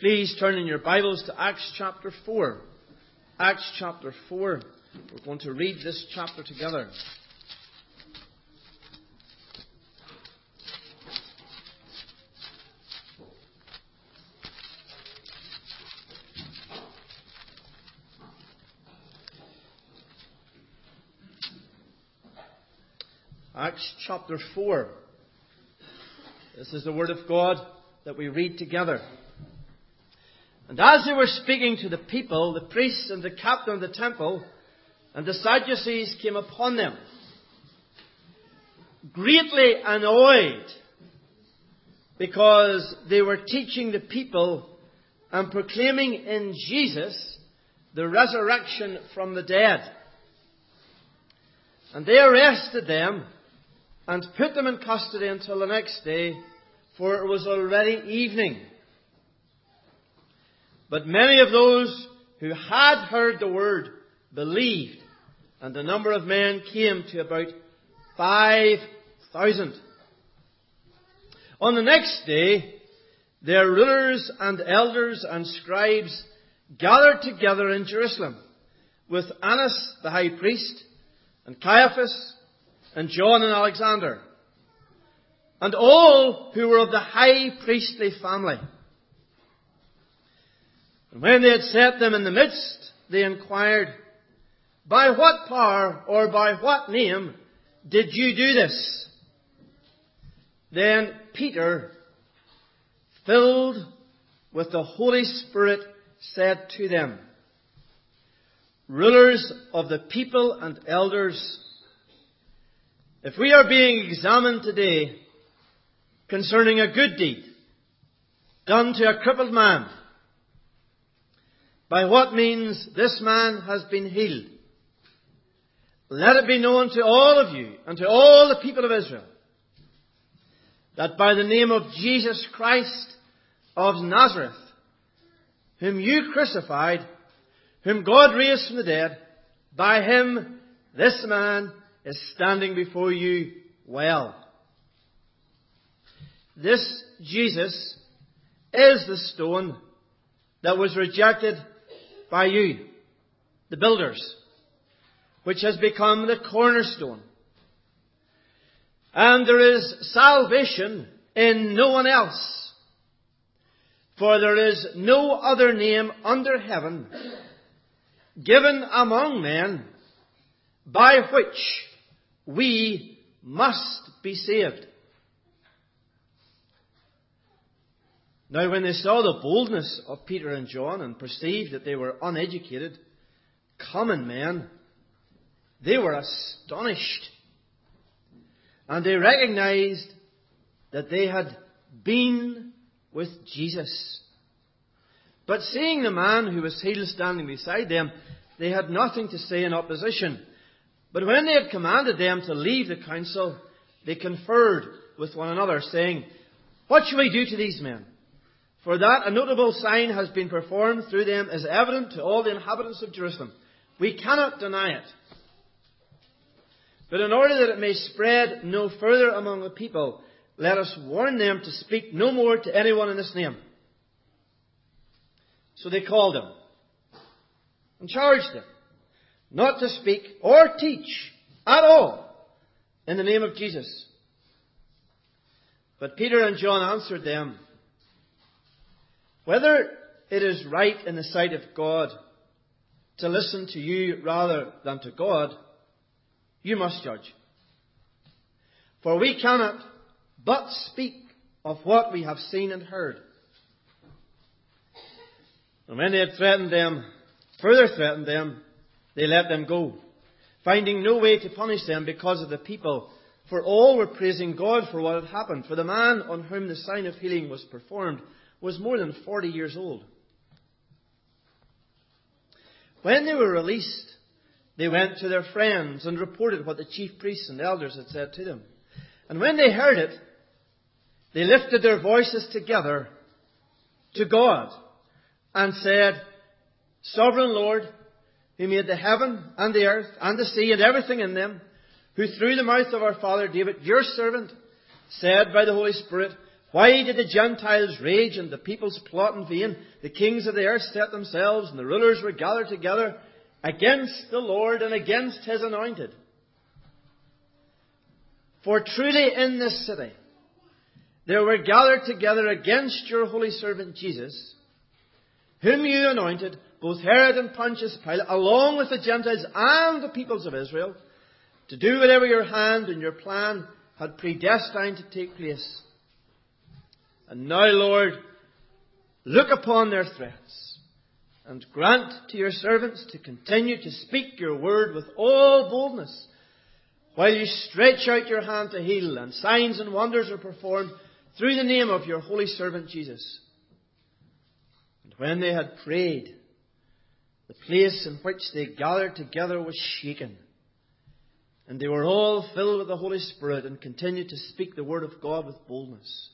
Please turn in your Bibles to Acts chapter 4. Acts chapter 4. We're going to read this chapter together. Acts chapter 4. This is the Word of God that we read together. And as they were speaking to the people, the priests and the captain of the temple and the Sadducees came upon them, greatly annoyed because they were teaching the people and proclaiming in Jesus the resurrection from the dead. And they arrested them and put them in custody until the next day, for it was already evening. But many of those who had heard the word believed, and the number of men came to about 5,000. On the next day, their rulers and elders and scribes gathered together in Jerusalem with Annas the high priest, and Caiaphas, and John and Alexander, and all who were of the high priestly family. And when they had set them in the midst, they inquired, "By what power or by what name did you do this?" Then Peter, filled with the Holy Spirit, said to them, "Rulers of the people and elders, if we are being examined today concerning a good deed done to a crippled man, by what means this man has been healed, let it be known to all of you and to all the people of Israel that by the name of Jesus Christ of Nazareth, whom you crucified, whom God raised from the dead, by him this man is standing before you well. This Jesus is the stone that was rejected by you, the builders, which has become the cornerstone. And there is salvation in no one else, for there is no other name under heaven given among men by which we must be saved." Now when they saw the boldness of Peter and John and perceived that they were uneducated, common men, they were astonished. And they recognized that they had been with Jesus. But seeing the man who was healed standing beside them, they had nothing to say in opposition. But when they had commanded them to leave the council, they conferred with one another, saying, "What shall we do to these men? For that a notable sign has been performed through them is evident to all the inhabitants of Jerusalem. We cannot deny it. But in order that it may spread no further among the people, let us warn them to speak no more to anyone in this name." So they called them and charged them not to speak or teach at all in the name of Jesus. But Peter and John answered them, "Whether it is right in the sight of God to listen to you rather than to God, you must judge. For we cannot but speak of what we have seen and heard." And when they had further threatened them, they let them go, finding no way to punish them because of the people, for all were praising God for what had happened. For the man on whom the sign of healing was performed was more than 40 years old. When they were released, they went to their friends and reported what the chief priests and elders had said to them. And when they heard it, they lifted their voices together to God and said, "Sovereign Lord, who made the heaven and the earth and the sea and everything in them, who through the mouth of our father David, your servant, said by the Holy Spirit, Why did the Gentiles rage and the peoples plot in vain? The kings of the earth set themselves, and the rulers were gathered together against the Lord and against his anointed. For truly in this city there were gathered together against your holy servant Jesus, whom you anointed, both Herod and Pontius Pilate, along with the Gentiles and the peoples of Israel, to do whatever your hand and your plan had predestined to take place. And now, Lord, look upon their threats, and grant to your servants to continue to speak your word with all boldness, while you stretch out your hand to heal, and signs and wonders are performed through the name of your holy servant Jesus. And when they had prayed, the place in which they gathered together was shaken, and they were all filled with the Holy Spirit and continued to speak the word of God with boldness.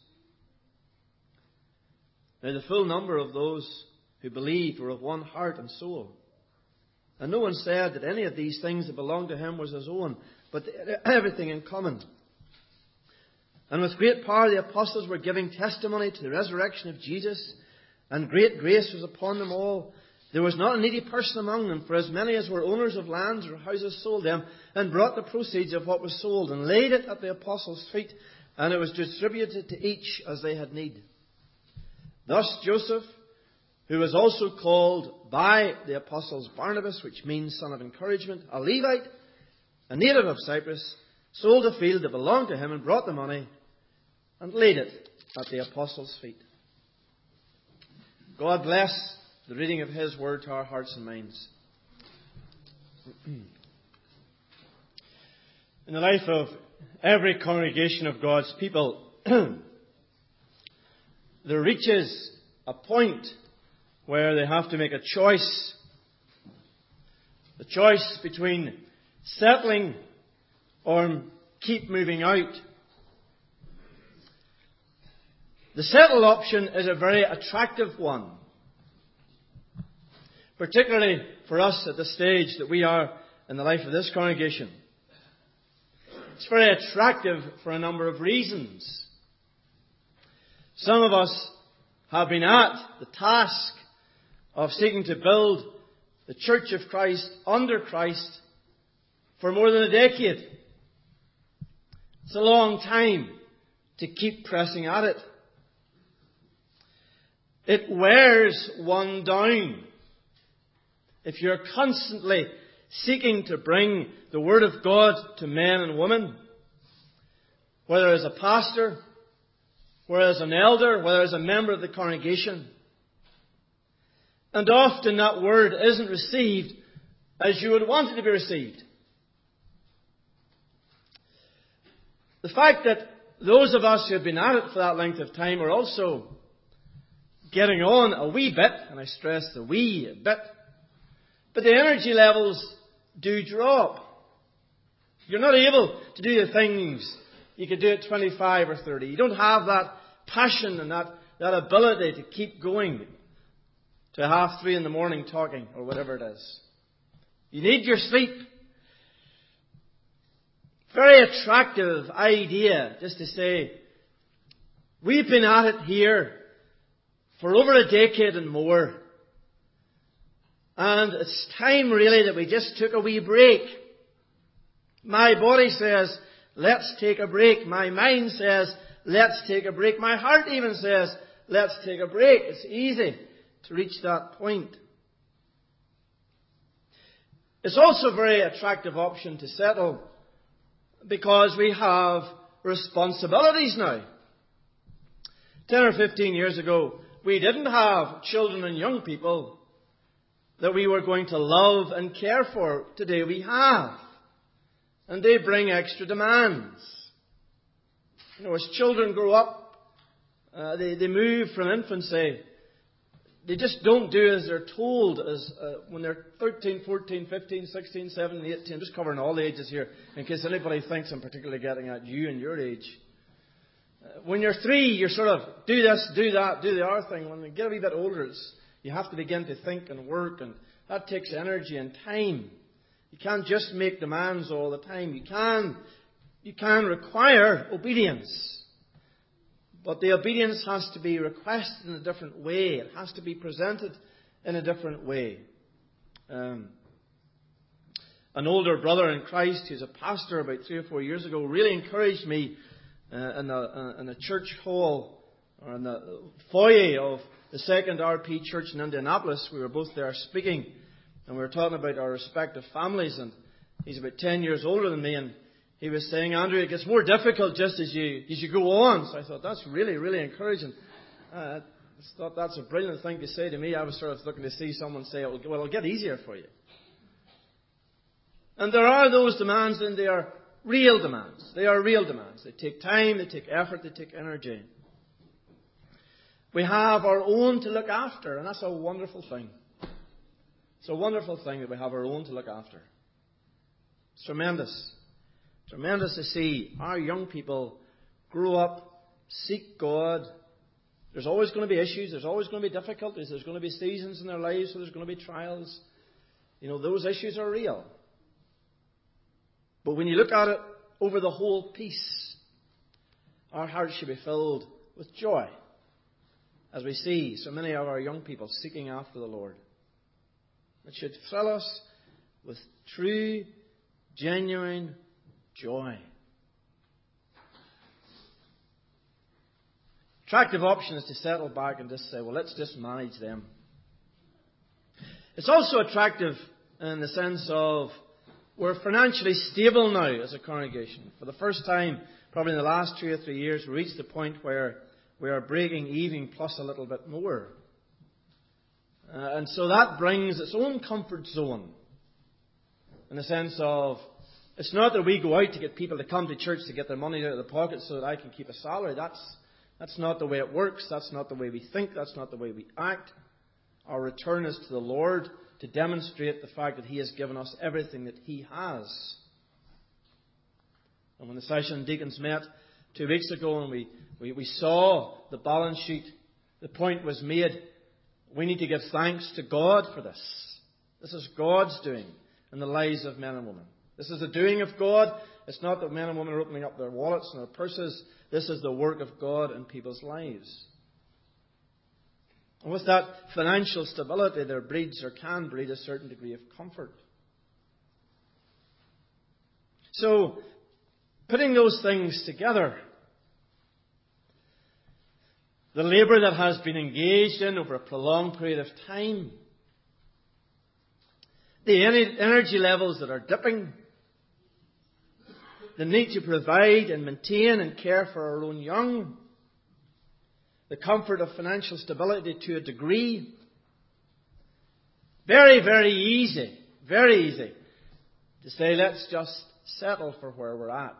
Now the full number of those who believed were of one heart and soul. And no one said that any of these things that belonged to him was his own, but everything in common. And with great power the apostles were giving testimony to the resurrection of Jesus, and great grace was upon them all. There was not a needy person among them, for as many as were owners of lands or houses sold them, and brought the proceeds of what was sold, and laid it at the apostles' feet, and it was distributed to each as they had need. Thus Joseph, who was also called by the apostles Barnabas, which means son of encouragement, a Levite, a native of Cyprus, sold a field that belonged to him and brought the money and laid it at the apostles' feet. God bless the reading of his word to our hearts and minds. In the life of every congregation of God's people, there reaches a point where they have to make a choice. The choice between settling or keep moving out. The settle option is a very attractive one, particularly for us at the stage that we are in the life of this congregation. It's very attractive for a number of reasons. Some of us have been at the task of seeking to build the Church of Christ under Christ for more than a decade. It's a long time to keep pressing at it. It wears one down if you're constantly seeking to bring the Word of God to men and women, whether as a pastor, whether as an elder, whether as a member of the congregation. And often that Word isn't received as you would want it to be received. The fact that those of us who have been at it for that length of time are also getting on a wee bit, and I stress the wee bit, but the energy levels do drop. You're not able to do the things you could do at 25 or 30. You don't have that passion and that ability to keep going to 3:30 in the morning talking or whatever it is. You need your sleep. Very attractive idea just to say, we've been at it here for over a decade and more. And it's time really that we just took a wee break. My body says, let's take a break. My mind says, let's take a break. My heart even says, let's take a break. It's easy to reach that point. It's also a very attractive option to settle because we have responsibilities now. 10 or 15 years ago, we didn't have children and young people that we were going to love and care for. Today we have. And they bring extra demands. You know, as children grow up, they move from infancy. They just don't do as they're told as when they're 13, 14, 15, 16, 17, 18. I'm just covering all the ages here in case anybody thinks I'm particularly getting at you and your age. When you're 3, you're sort of do this, do that, do the other thing. When you get a wee bit older, you have to begin to think and work, and that takes energy and time. You can't just make demands all the time. You can require obedience. But the obedience has to be requested in a different way. It has to be presented in a different way. An older brother in Christ, who's a pastor, about 3 or 4 years ago, really encouraged me in a church hall, or in the foyer of the Second RP Church in Indianapolis. We were both there speaking, and we were talking about our respective families. And he's about 10 years older than me, and he was saying, Andrew, it gets more difficult just as you go on. So I thought, that's really, really encouraging. I thought that's a brilliant thing to say to me. I was sort of looking to see someone say, well, it'll get easier for you. And there are those demands, and they are real demands. They are real demands. They take time, they take effort, they take energy. We have our own to look after, and that's a wonderful thing. It's a wonderful thing that we have our own to look after. It's tremendous. Tremendous to see our young people grow up, seek God. There's always going to be issues. There's always going to be difficulties. There's going to be seasons in their lives where there's going to be trials. Those issues are real. But when you look at it over the whole piece, our hearts should be filled with joy as we see so many of our young people seeking after the Lord. It should fill us with true, genuine joy. Attractive option is to settle back and just say, well, let's just manage them. It's also attractive in the sense of we're financially stable now as a congregation. For the first time, probably in the last 2 or 3 years, we reached the point where we are breaking even plus a little bit more. And so that brings its own comfort zone in the sense of it's not that we go out to get people to come to church to get their money out of the pocket so that I can keep a salary. That's not the way it works. That's not the way we think. That's not the way we act. Our return is to the Lord to demonstrate the fact that He has given us everything that He has. And when the session deacons met 2 weeks ago and we saw the balance sheet, the point was made, we need to give thanks to God for this. This is God's doing in the lives of men and women. This is the doing of God. It's not that men and women are opening up their wallets and their purses. This is the work of God in people's lives. And with that financial stability, there breeds or can breed a certain degree of comfort. So, putting those things together, the labour that has been engaged in over a prolonged period of time, the energy levels that are dipping, the need to provide and maintain and care for our own young, the comfort of financial stability to a degree. Very, very easy to say, let's just settle for where we're at.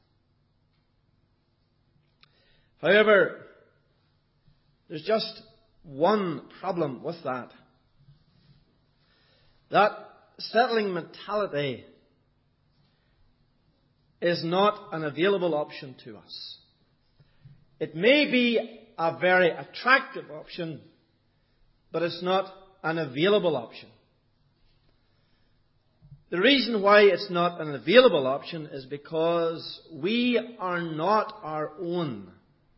However, there's just one problem with that. That settling mentality is not an available option to us. It may be a very attractive option, but it's not an available option. The reason why it's not an available option is because we are not our own.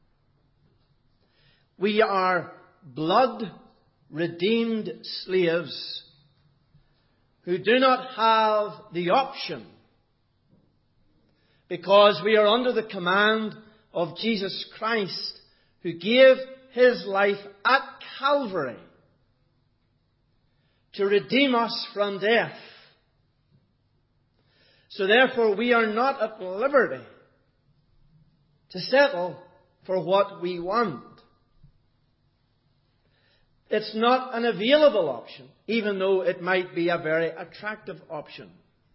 We are blood-redeemed slaves who do not have the option, because we are under the command of Jesus Christ, who gave His life at Calvary to redeem us from death. So therefore we are not at liberty to settle for what we want. It's not an available option, even though it might be a very attractive option.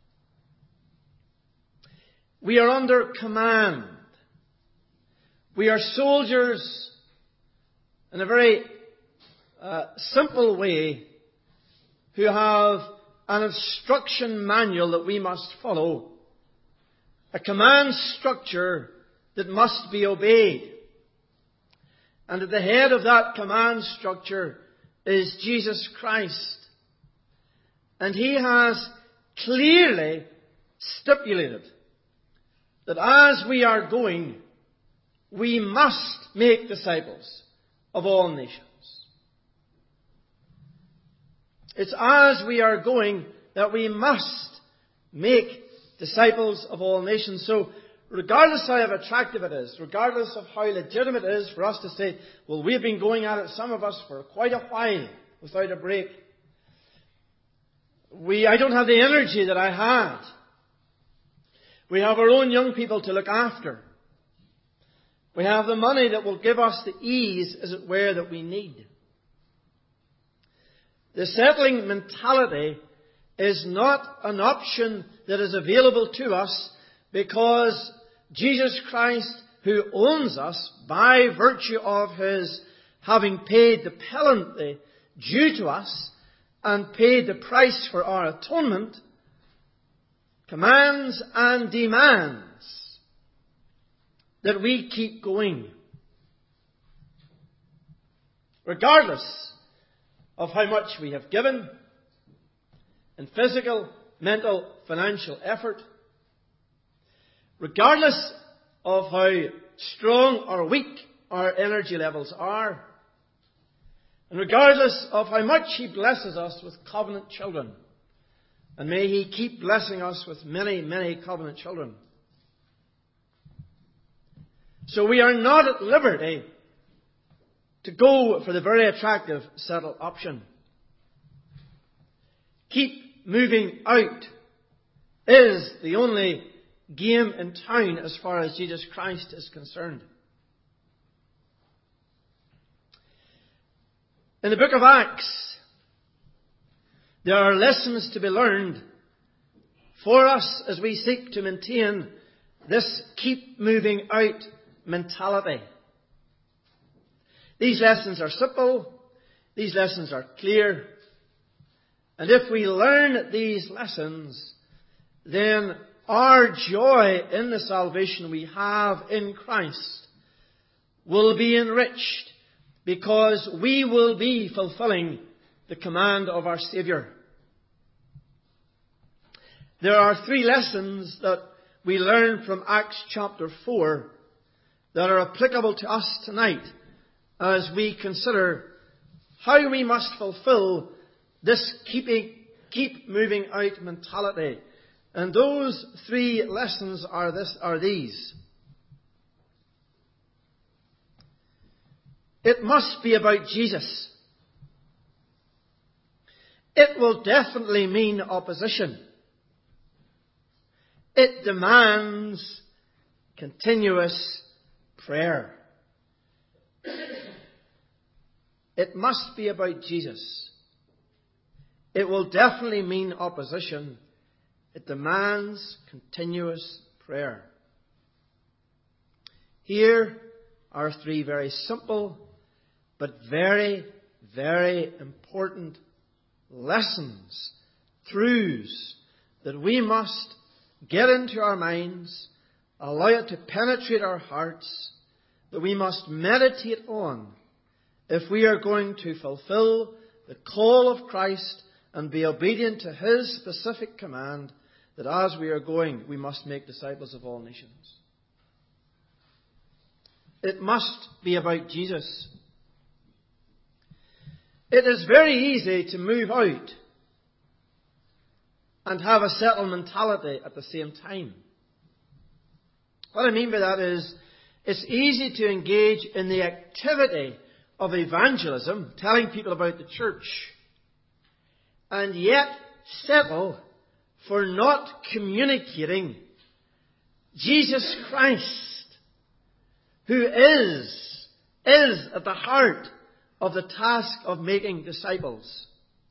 We are under command. We are soldiers in a very simple way who have an instruction manual that we must follow, a command structure that must be obeyed. And at the head of that command structure is Jesus Christ. And He has clearly stipulated that as we are going, we must make disciples of all nations. It's as we are going that we must make disciples of all nations. So, regardless how attractive it is, regardless of how legitimate it is for us to say, well, we've been going at it, some of us, for quite a while without a break. I don't have the energy that I had. We have our own young people to look after. We have the money that will give us the ease, as it were, that we need. The settling mentality is not an option that is available to us because Jesus Christ, who owns us by virtue of His having paid the penalty due to us and paid the price for our atonement, commands and demands that we keep going. Regardless of how much we have given in physical, mental, financial effort, regardless of how strong or weak our energy levels are, and regardless of how much He blesses us with covenant children, and may He keep blessing us with many, many covenant children. So we are not at liberty to go for the very attractive settled option. Keep moving out is the only game in town as far as Jesus Christ is concerned. In the book of Acts, there are lessons to be learned for us as we seek to maintain this keep moving out mentality. These lessons are simple. These lessons are clear. And if we learn these lessons, then our joy in the salvation we have in Christ will be enriched because we will be fulfilling the command of our Saviour. There are 3 lessons that we learn from Acts chapter 4 that are applicable to us tonight as we consider how we must fulfill this keep moving out mentality. And those 3 lessons are these. It must be about Jesus. It will definitely mean opposition. It demands continuous prayer. It must be about Jesus. It will definitely mean opposition. It demands continuous prayer. Here are 3 very simple but very, very important lessons, truths that we must get into our minds, allow it to penetrate our hearts, that we must meditate on if we are going to fulfill the call of Christ and be obedient to His specific command that as we are going, we must make disciples of all nations. It must be about Jesus. It is very easy to move out and have a settled mentality at the same time. What I mean by that is, it's easy to engage in the activity of evangelism, telling people about the church, and yet settle for not communicating Jesus Christ, who is at the heart of the task of making disciples.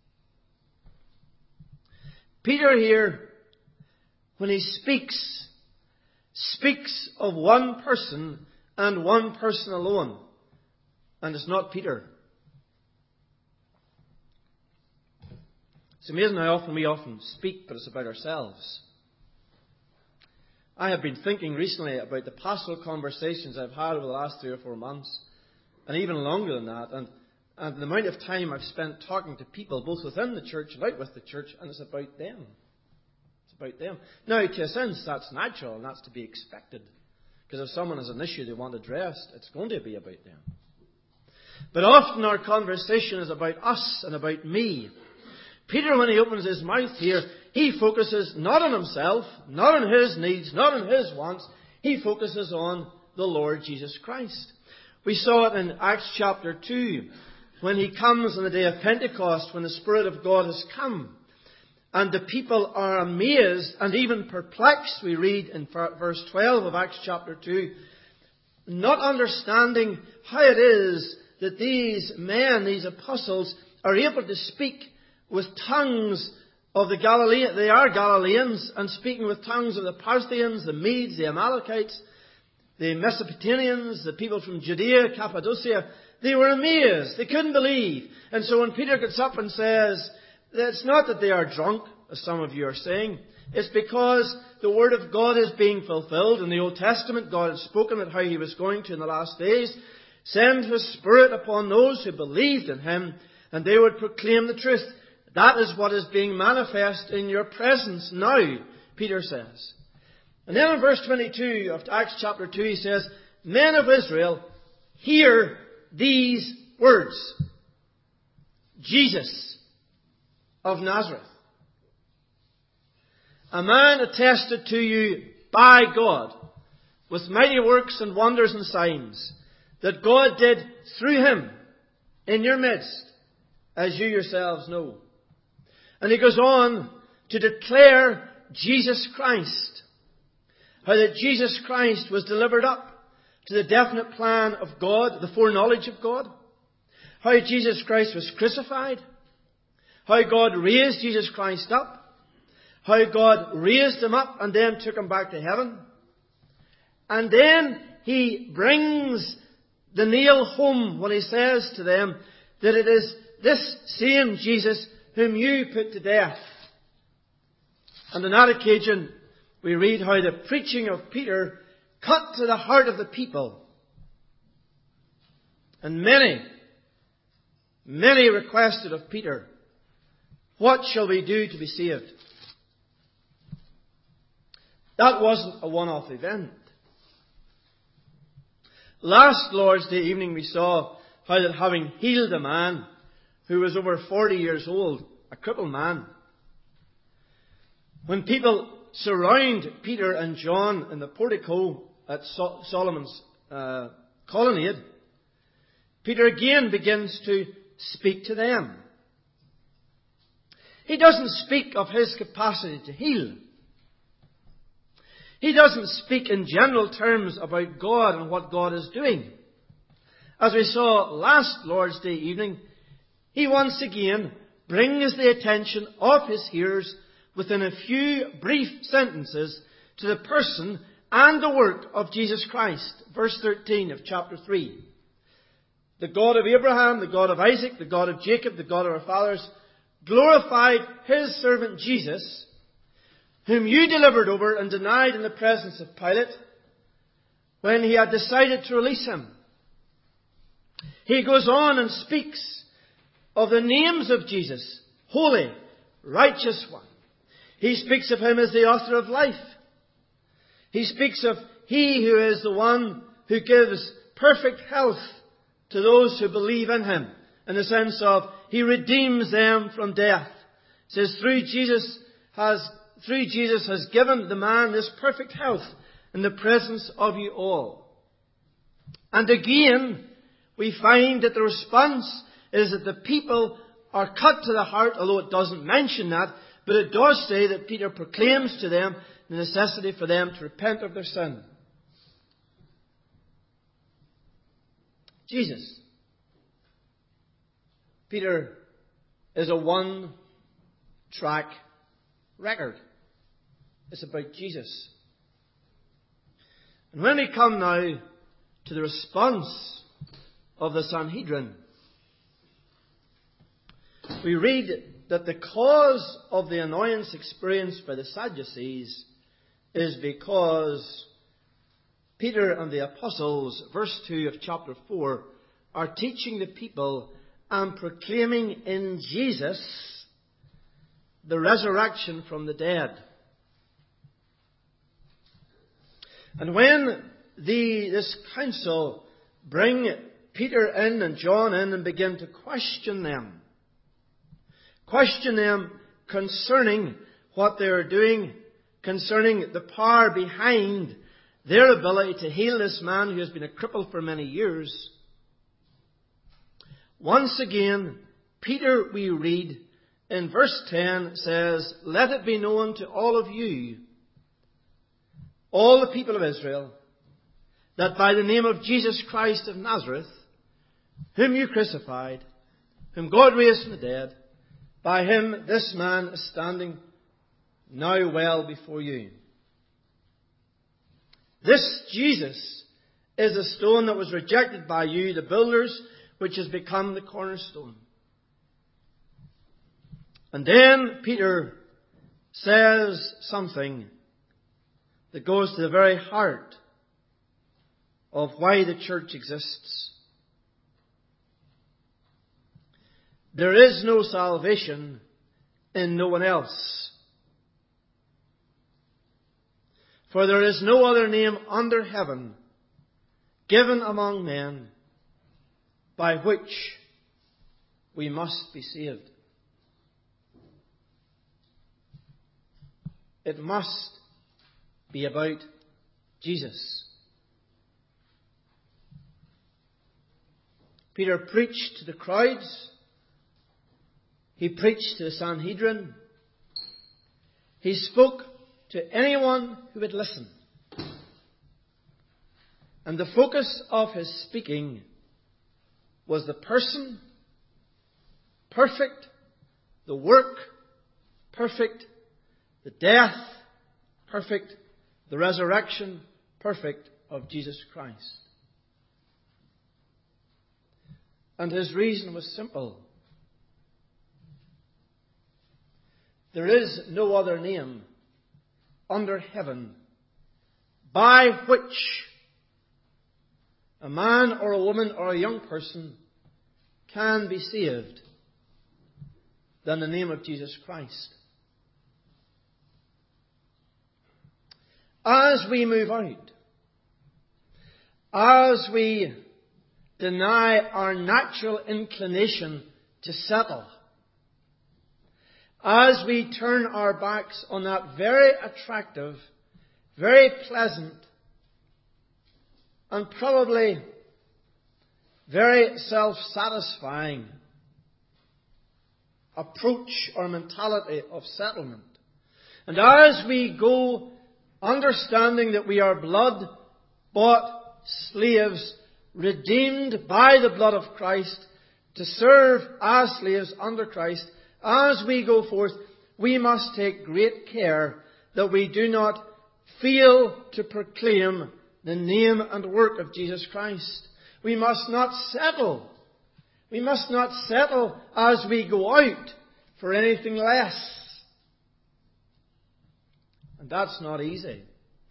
Peter here, when he speaks of one person and one person alone. And it's not Peter. It's amazing how often we speak, but it's about ourselves. I have been thinking recently about the pastoral conversations I've had over the last 3 or 4 months, and even longer than that, and the amount of time I've spent talking to people, both within the church and out with the church, and it's about them. It's about them. Now, to a sense, that's natural, and that's to be expected, Because if someone has an issue they want addressed, it's going to be about them. But often our conversation is about us and about me. Peter, when he opens his mouth here, he focuses not on himself, not on his needs, not on his wants. He focuses on the Lord Jesus Christ. We saw it in Acts chapter 2, when he comes on the day of Pentecost, when the Spirit of God has come. And the people are amazed and even perplexed, we read in verse 12 of Acts chapter 2, not understanding how it is that these men, these apostles, are able to speak with tongues of the Galileans. They are Galileans, and speaking with tongues of the Parthians, the Medes, the Amalekites, the Mesopotamians, the people from Judea, Cappadocia. They were amazed. They couldn't believe. And so when Peter gets up and says, it's not that they are drunk, as some of you are saying. It's because the Word of God is being fulfilled. In the Old Testament, God had spoken about how He was going to, in the last days, send His Spirit upon those who believed in Him, and they would proclaim the truth. That is what is being manifest in your presence now, Peter says. And then in verse 22 of Acts chapter 2, he says, Men of Israel, hear these words. Jesus of Nazareth, a man attested to you by God with mighty works and wonders and signs that God did through Him in your midst, as you yourselves know. And he goes on to declare Jesus Christ, how that Jesus Christ was delivered up to the definite plan of God, the foreknowledge of God, how Jesus Christ was crucified, how God raised Jesus Christ up, how God raised Him up and then took Him back to heaven. And then he brings the nail home when he says to them that it is this same Jesus whom you put to death. And on that occasion, we read how the preaching of Peter cut to the heart of the people. And many requested of Peter, what shall we do to be saved? That wasn't a one-off event. Last Lord's Day evening we saw how that having healed a man who was over 40 years old, a crippled man, when people surround Peter and John in the portico at Solomon's colonnade, Peter again begins to speak to them. He doesn't speak of his capacity to heal. He doesn't speak in general terms about God and what God is doing. As we saw last Lord's Day evening, he once again brings the attention of his hearers within a few brief sentences to the person and the work of Jesus Christ. Verse 13 of chapter 3. The God of Abraham, the God of Isaac, the God of Jacob, the God of our fathers, glorified His servant Jesus, whom you delivered over and denied in the presence of Pilate, when he had decided to release Him. He goes on and speaks of the names of Jesus, Holy, Righteous One. He speaks of Him as the author of life. He speaks of He who is the one who gives perfect health to those who believe in Him, in the sense of He redeems them from death. It says through Jesus has given the man this perfect health in the presence of you all. And again, we find that the response is that the people are cut to the heart, although it doesn't mention that, but it does say that Peter proclaims to them the necessity for them to repent of their sin. Jesus. Peter is a one-track record. It's about Jesus. And when we come now to the response of the Sanhedrin, we read that the cause of the annoyance experienced by the Sadducees is because Peter and the apostles, verse 2 of chapter 4, are teaching the people and proclaiming in Jesus the resurrection from the dead. And when this council bring Peter in and John in and begin to question them. Question them concerning what they are doing, concerning the power behind their ability to heal this man who has been a cripple for many years. Once again, Peter, we read in verse 10, says, "Let it be known to all of you, all the people of Israel, that by the name of Jesus Christ of Nazareth, whom you crucified, whom God raised from the dead, by him this man is standing now well before you." This Jesus is a stone that was rejected by you, the builders, which has become the cornerstone. And then Peter says something that goes to the very heart of why the church exists. There is no salvation in no one else. For there is no other name under heaven given among men by which we must be saved. It must be about Jesus. Peter preached to the crowds. He preached to the Sanhedrin. He spoke to anyone who would listen. And the focus of his speaking was the person, perfect, the work, perfect, the death, perfect, the resurrection, perfect of Jesus Christ. And his reason was simple. There is no other name under heaven by which a man or a woman or a young person can be saved than the name of Jesus Christ. As we move out, as we deny our natural inclination to settle, as we turn our backs on that very attractive, very pleasant, and probably very self-satisfying approach or mentality of settlement, and as we go understanding that we are blood-bought slaves, redeemed by the blood of Christ, to serve as slaves under Christ, as we go forth, we must take great care that we do not fail to proclaim the name and work of Jesus Christ. We must not settle. We must not settle as we go out for anything less. And that's not easy.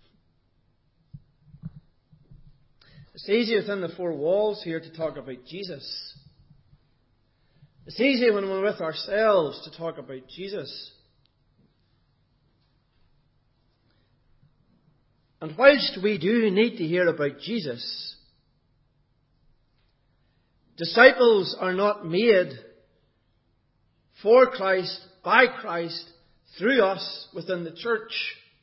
It's easy within the four walls here to talk about Jesus. It's easy when we're with ourselves to talk about Jesus. And whilst we do need to hear about Jesus, disciples are not made for Christ, by Christ, through us within the church.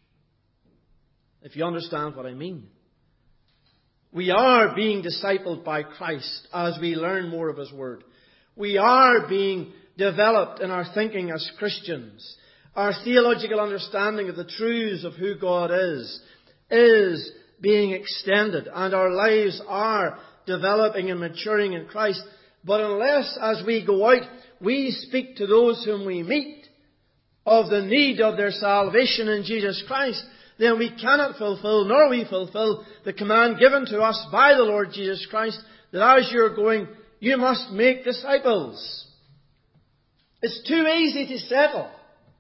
If you understand what I mean. We are being discipled by Christ as we learn more of His Word. We are being developed in our thinking as Christians. Our theological understanding of the truths of who God is being extended, and our lives are developing and maturing in Christ. But unless, as we go out, we speak to those whom we meet of the need of their salvation in Jesus Christ, then we cannot fulfill, nor we fulfill, the command given to us by the Lord Jesus Christ, that as you're going, you must make disciples. It's too easy to settle.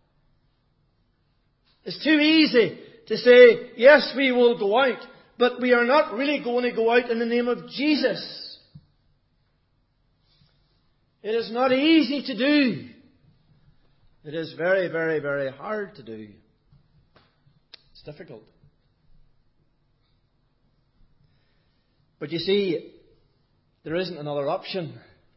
It's too easy to say, yes, we will go out, but we are not really going to go out in the name of Jesus. It is not easy to do. It is very, very, very hard to do. It's difficult. But you see, there isn't another option.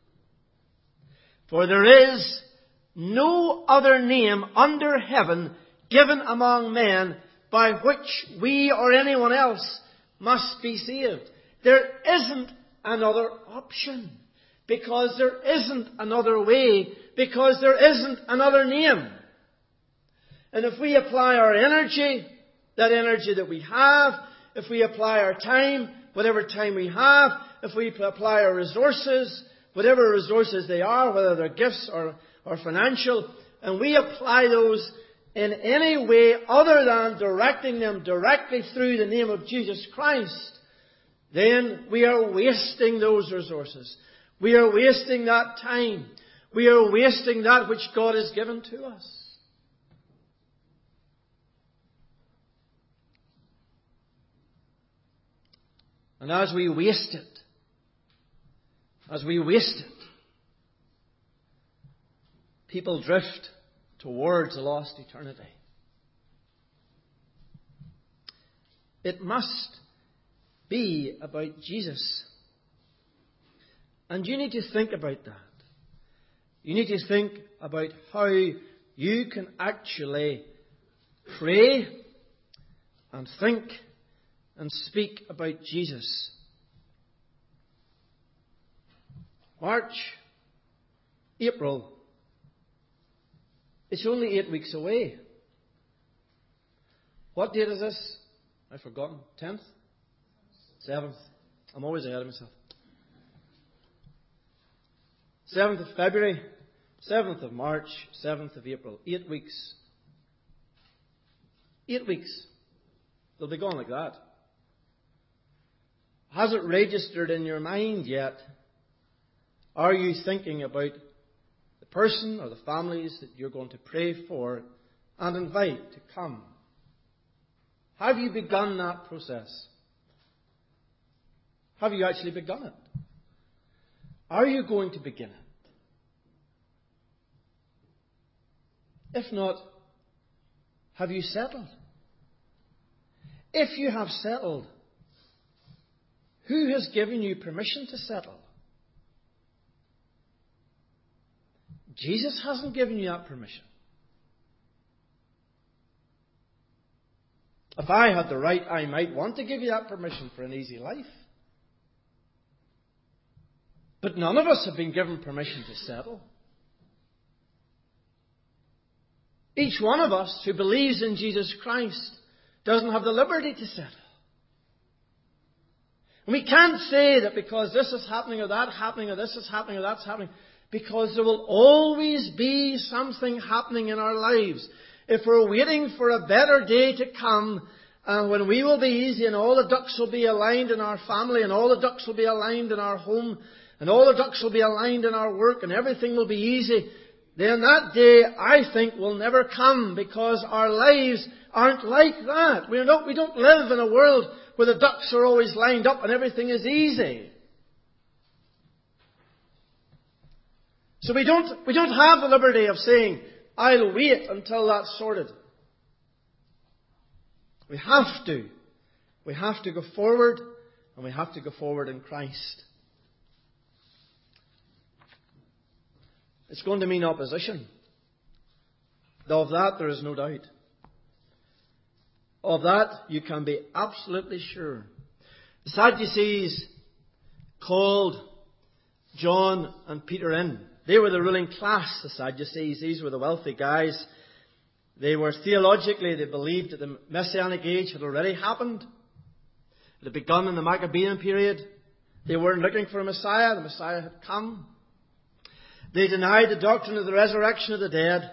For there is no other name under heaven given among men by which we or anyone else must be saved. There isn't another option. Because there isn't another way. Because there isn't another name. And if we apply our energy, that energy that we have, if we apply our time, whatever time we have, if we apply our resources, whatever resources they are, whether they're gifts or financial, and we apply those in any way other than directing them directly through the name of Jesus Christ, then we are wasting those resources. We are wasting that time. We are wasting that which God has given to us. And as we waste it, people drift towards a lost eternity. It must be about Jesus. And you need to think about that. You need to think about how you can actually pray and think and speak about Jesus. March, April. It's only 8 weeks away. What date is this? I've forgotten. 10th? 7th. I'm always ahead of myself. 7th of February, 7th of March, 7th of April. 8 weeks. 8 weeks. They'll be gone like that. Has it registered in your mind yet? Are you thinking about the person or the families that you're going to pray for and invite to come? Have you begun that process? Have you actually begun it? Are you going to begin it? If not, have you settled? If you have settled, who has given you permission to settle? Jesus hasn't given you that permission. If I had the right, I might want to give you that permission for an easy life. But none of us have been given permission to settle. Each one of us who believes in Jesus Christ doesn't have the liberty to settle. And we can't say that because this is happening or that happening or this is happening or that's happening, because there will always be something happening in our lives. If we're waiting for a better day to come, and when we will be easy and all the ducks will be aligned in our family and all the ducks will be aligned in our home and all the ducks will be aligned in our work and everything will be easy, then that day, I think, will never come, because our lives aren't like that. We don't live in a world where the ducks are always lined up and everything is easy. So we don't have the liberty of saying, I'll wait until that's sorted. We have to. We have to go forward, and we have to go forward in Christ. It's going to mean opposition. Of that there is no doubt. Of that you can be absolutely sure. The Sadducees called John and Peter in. They were the ruling class, the Sadducees. These were the wealthy guys. They were theologically, they believed that the Messianic age had already happened. It had begun in the Maccabean period. They weren't looking for a Messiah. The Messiah had come. They denied the doctrine of the resurrection of the dead.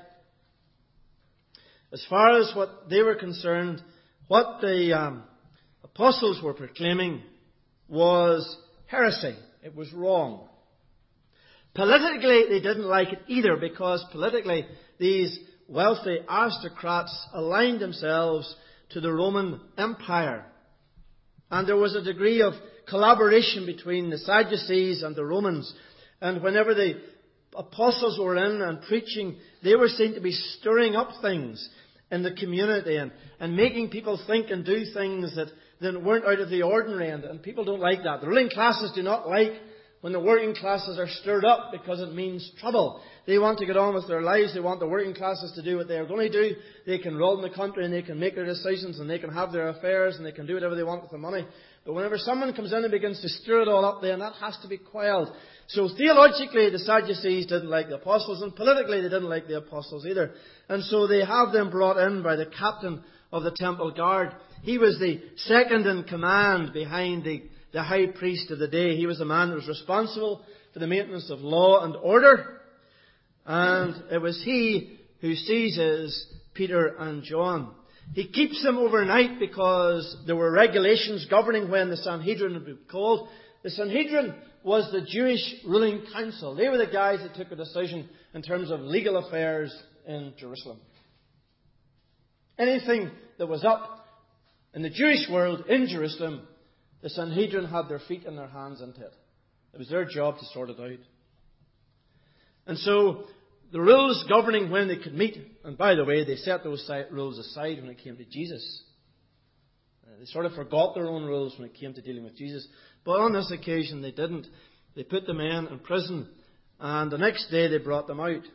As far as what they were concerned, what the apostles were proclaiming was heresy. It was wrong. Politically, they didn't like it either, because politically these wealthy aristocrats aligned themselves to the Roman Empire. And there was a degree of collaboration between the Sadducees and the Romans. And whenever the apostles were in and preaching, they were seen to be stirring up things in the community and making people think and do things that weren't out of the ordinary, and people don't like that. The ruling classes do not like when the working classes are stirred up, because it means trouble. They want to get on with their lives. They want the working classes to do what they are going to do. They can run the country and they can make their decisions and they can have their affairs and they can do whatever they want with the money. But whenever someone comes in and begins to stir it all up, then that has to be quelled. So theologically, the Sadducees didn't like the apostles, and politically they didn't like the apostles either. And so they have them brought in by the captain of the temple guard. He was the second in command behind the high priest of the day. He was the man that was responsible for the maintenance of law and order. And it was he who seizes Peter and John. He keeps them overnight because there were regulations governing when the Sanhedrin would be called. The Sanhedrin was the Jewish ruling council. They were the guys that took a decision in terms of legal affairs in Jerusalem. Anything that was up in the Jewish world in Jerusalem, the Sanhedrin had their feet and their hands into it. It was their job to sort it out. And so the rules governing when they could meet, and by the way, they set those rules aside when it came to Jesus. They sort of forgot their own rules when it came to dealing with Jesus. But on this occasion they didn't. They put the men in prison, and the next day they brought them out.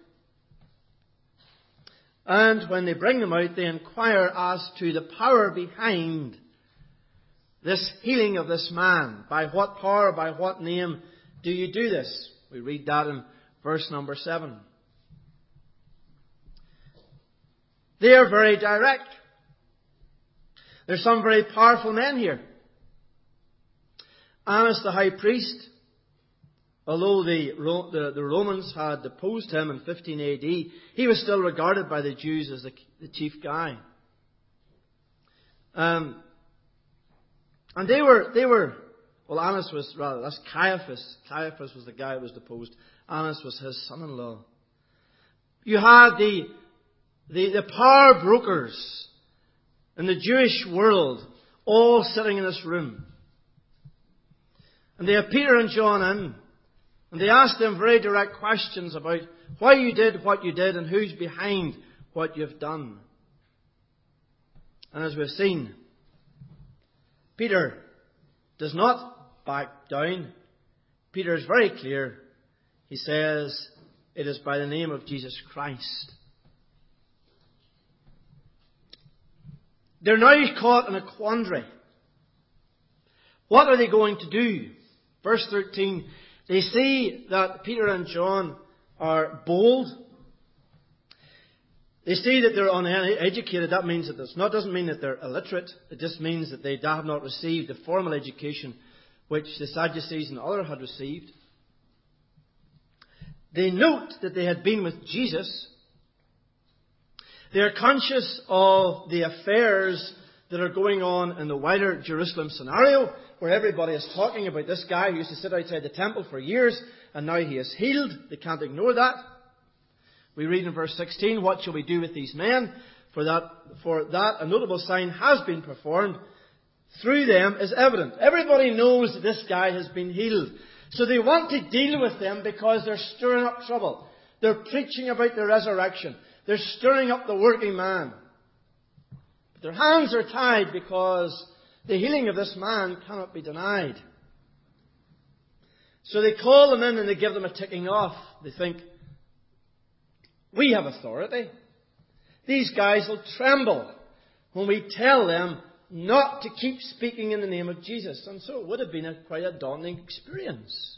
And when they bring them out, they inquire as to the power behind this healing of this man. By what power, by what name do you do this? We read that in verse number 7. They are very direct. There's some very powerful men here. Annas the high priest, although the Romans had deposed him in 15 AD, he was still regarded by the Jews as the chief guy. And they were, well, Annas was, rather, that's Caiaphas. Caiaphas was the guy who was deposed. Annas was his son-in-law. You had the power brokers in the Jewish world all sitting in this room. And they have Peter and John in, and they ask them very direct questions about why you did what you did and who's behind what you've done. And as we've seen, Peter does not back down. Peter is very clear. He says, it is by the name of Jesus Christ. They're now caught in a quandary. What are they going to do? Verse 13, they see that Peter and John are bold. They see that they're uneducated. That means that doesn't mean that they're illiterate. It just means that they have not received the formal education which the Sadducees and others had received. They note that they had been with Jesus. They are conscious of the affairs that are going on in the wider Jerusalem scenario, where everybody is talking about this guy who used to sit outside the temple for years, and now he is healed. They can't ignore that. We read in verse 16, what shall we do with these men? For that a notable sign has been performed through them is evident. Everybody knows that this guy has been healed. So they want to deal with them because they're stirring up trouble. They're preaching about the resurrection. They're stirring up the working man. But their hands are tied because the healing of this man cannot be denied. So they call them in and they give them a ticking off. They think, we have authority. These guys will tremble when we tell them not to keep speaking in the name of Jesus. And so it would have been quite a daunting experience.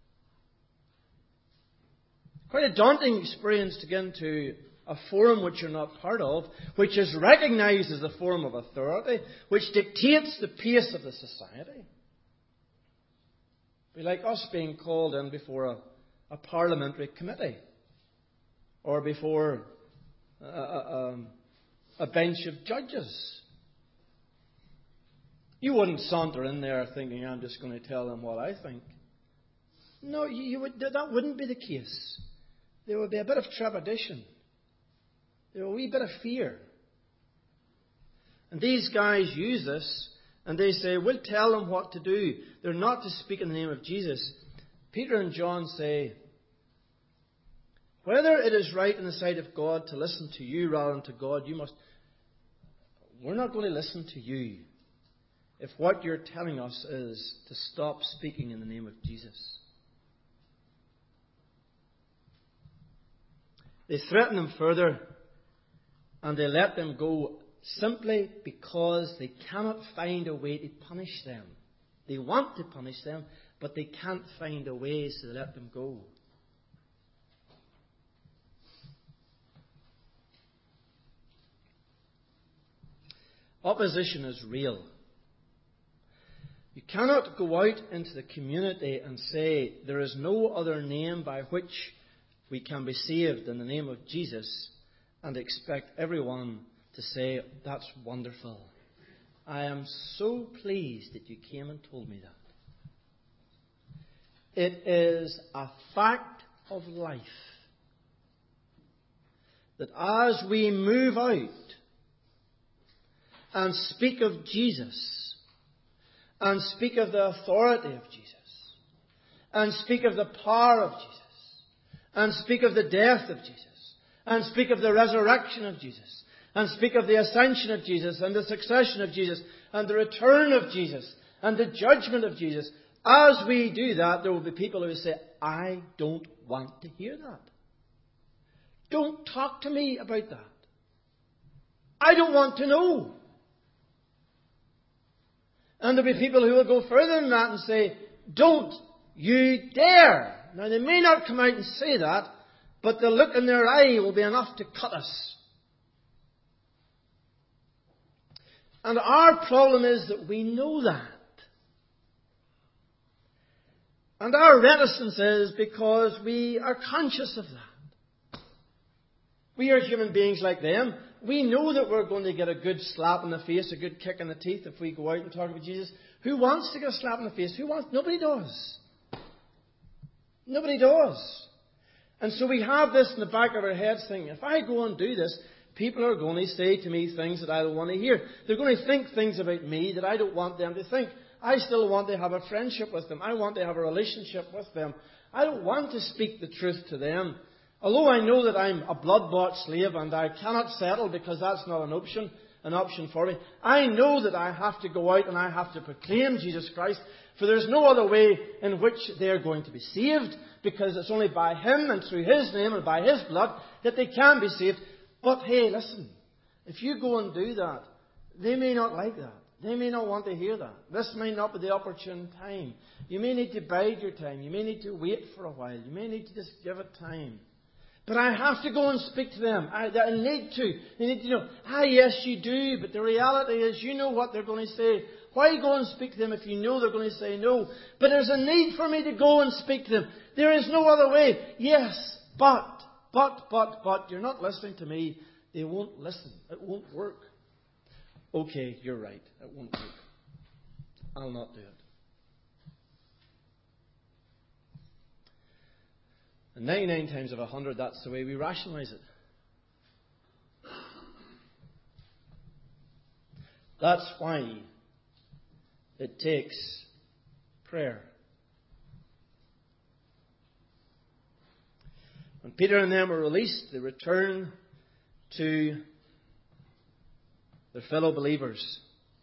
Quite a daunting experience to get into a forum which you're not part of, which is recognized as a forum of authority, which dictates the pace of the society. It'd be like us being called in before a parliamentary committee, or before a bench of judges. You wouldn't saunter in there thinking, I'm just going to tell them what I think. No, that wouldn't be the case. There would be a bit of trepidation. There would be a wee bit of fear. And these guys use this, and they say, we'll tell them what to do. They're not to speak in the name of Jesus. Peter and John say, whether it is right in the sight of God to listen to you rather than to God, we're not going to listen to you. if what you're telling us is to stop speaking in the name of Jesus. They threaten them further, and they let them go simply because they cannot find a way to punish them. They want to punish them, but they can't find a way, so they let them go. Opposition is real. You cannot go out into the community and say there is no other name by which we can be saved than the name of Jesus and expect everyone to say, that's wonderful. I am so pleased that you came and told me that. It is a fact of life that as we move out and speak of Jesus, and speak of the authority of Jesus, and speak of the power of Jesus, and speak of the death of Jesus, and speak of the resurrection of Jesus, and speak of the ascension of Jesus, and the succession of Jesus, and the return of Jesus, and the judgment of Jesus. As we do that, there will be people who will say, I don't want to hear that. Don't talk to me about that. I don't want to know. And there'll be people who will go further than that and say, don't you dare. Now, they may not come out and say that, but the look in their eye will be enough to cut us. And our problem is that we know that. And our reticence is because we are conscious of that. We are human beings like them. We know that we're going to get a good slap in the face, a good kick in the teeth if we go out and talk about Jesus. Who wants to get a slap in the face? Nobody does. Nobody does. And so we have this in the back of our heads thinking, if I go and do this, people are going to say to me things that I don't want to hear. They're going to think things about me that I don't want them to think. I still want to have a friendship with them. I want to have a relationship with them. I don't want to speak the truth to them. Although I know that I'm a blood-bought slave and I cannot settle because that's not an option for me, I know that I have to go out and I have to proclaim Jesus Christ, for there's no other way in which they're going to be saved, because it's only by Him and through His name and by His blood that they can be saved. But hey, listen, if you go and do that, they may not like that. They may not want to hear that. This may not be the opportune time. You may need to bide your time. You may need to wait for a while. You may need to just give it time. But I have to go and speak to them. I need to. They need to know, yes, you do. But the reality is, you know what they're going to say. Why go and speak to them if you know they're going to say no? But there's a need for me to go and speak to them. There is no other way. Yes, but. You're not listening to me. They won't listen. It won't work. Okay, you're right. It won't work. I'll not do it. And 99 times out of 100, that's the way we rationalize it. That's why it takes prayer. When Peter and them are released, they return to their fellow believers.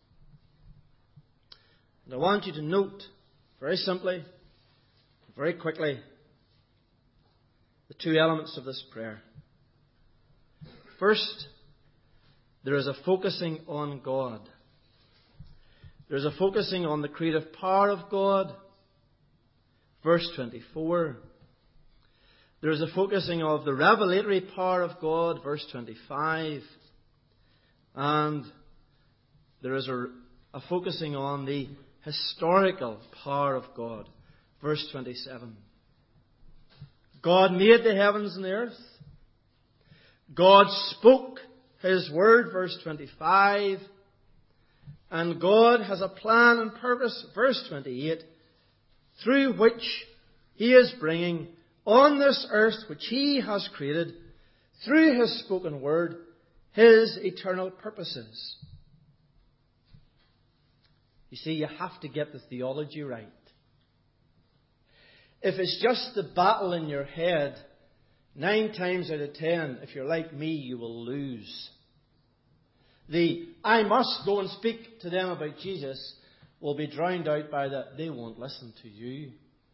And I want you to note, very simply, very quickly, the two elements of this prayer. First, there is a focusing on God. There is a focusing on the creative power of God. Verse 24. There is a focusing of the revelatory power of God. Verse 25. And there is a focusing on the historical power of God. Verse 27. God made the heavens and the earth. God spoke His word, verse 25. And God has a plan and purpose, verse 28, through which He is bringing on this earth which He has created, through His spoken word, His eternal purposes. You see, you have to get the theology right. If it's just the battle in your head, 9 times out of 10, if you're like me, you will lose. I must go and speak to them about Jesus, will be drowned out by the "they won't listen to you."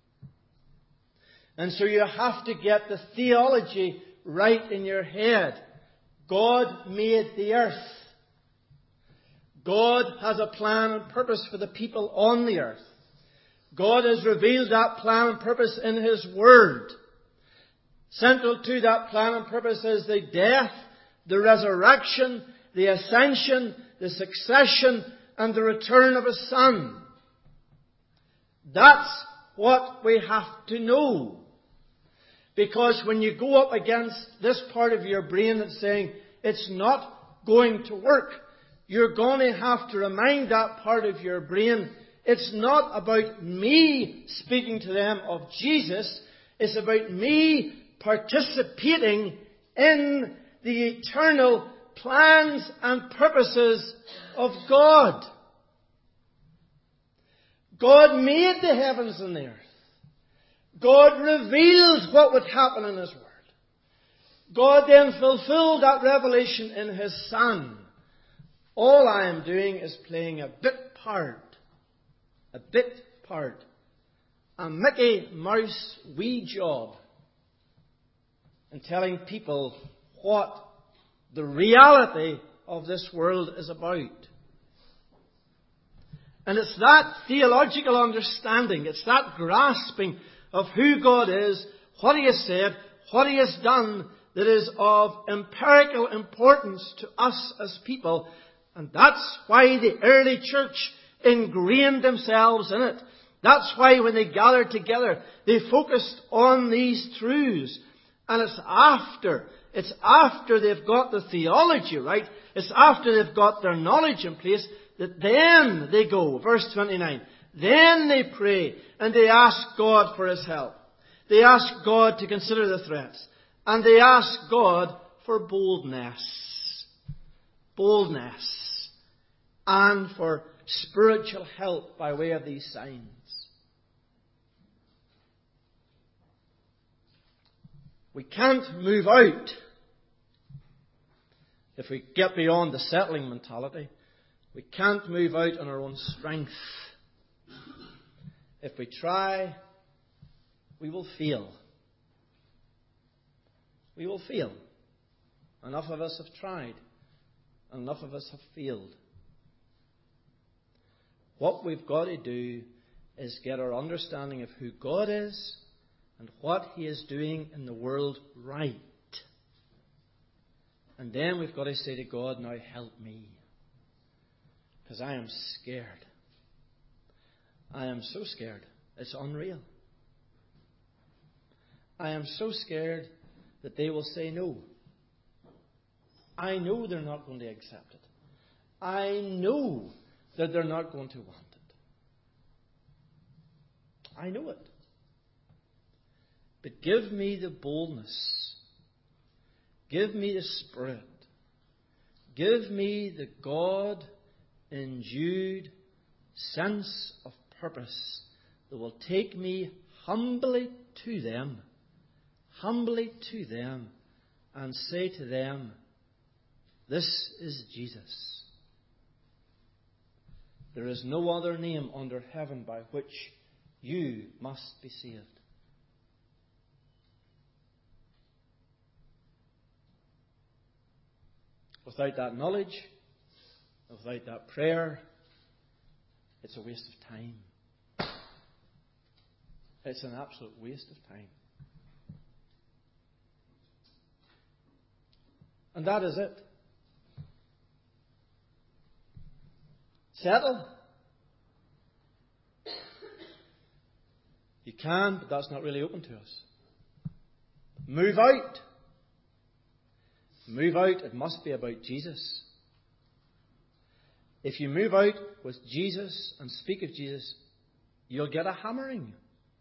And so you have to get the theology right in your head. God made the earth. God has a plan and purpose for the people on the earth. God has revealed that plan and purpose in His Word. Central to that plan and purpose is the death, the resurrection, the ascension, the succession, and the return of His Son. That's what we have to know. Because when you go up against this part of your brain that's saying it's not going to work, you're going to have to remind that part of your brain it's not about me speaking to them of Jesus. It's about me participating in the eternal plans and purposes of God. God made the heavens and the earth. God revealed what would happen in His Word. God then fulfilled that revelation in His Son. All I am doing is playing a part, a Mickey Mouse wee job in telling people what the reality of this world is about. And it's that theological understanding, it's that grasping of who God is, what He has said, what He has done, that is of empirical importance to us as people. And that's why the early church ingrained themselves in it. That's why when they gathered together, they focused on these truths. And it's after they've got the theology right, it's after they've got their knowledge in place, that then they go. Verse 29. Then they pray and they ask God for His help. They ask God to consider the threats. And they ask God for boldness. And for spiritual help by way of these signs. We can't move out if we get beyond the settling mentality. We can't move out on our own strength. If we try, we will fail. We will fail. Enough of us have tried. Enough of us have failed. What we've got to do is get our understanding of who God is and what He is doing in the world right. And then we've got to say to God, now help me. Because I am scared. I am so scared. It's unreal. I am so scared that they will say no. I know they're not going to accept it. I know that they're not going to want it. I know it. But give me the boldness. Give me the Spirit. Give me the God-endued sense of purpose that will take me humbly to them, and say to them, this is Jesus. There is no other name under heaven by which you must be saved. Without that knowledge, without that prayer, it's a waste of time. It's an absolute waste of time. And that is it. Settle. You can, but that's not really open to us. Move out. Move out, it must be about Jesus. If you move out with Jesus and speak of Jesus, you'll get a hammering.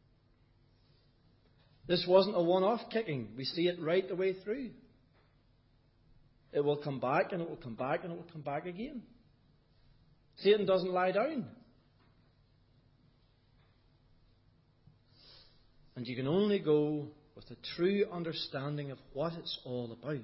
This wasn't a one-off kicking. We see it right the way through. It will come back and it will come back and it will come back again. Satan doesn't lie down. And you can only go with a true understanding of what it's all about.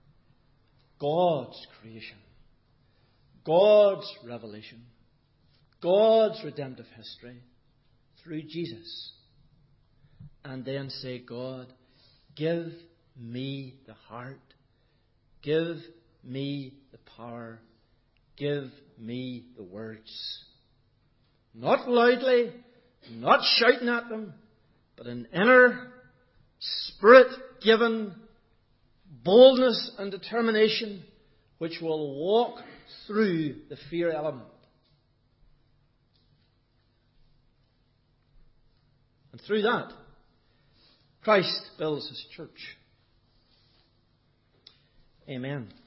God's creation. God's revelation. God's redemptive history through Jesus. And then say, God, give me the heart. Give me the power. Give me the words. Not loudly, not shouting at them, but an inner, Spirit-given boldness and determination which will walk through the fear element. And through that, Christ builds his church. Amen.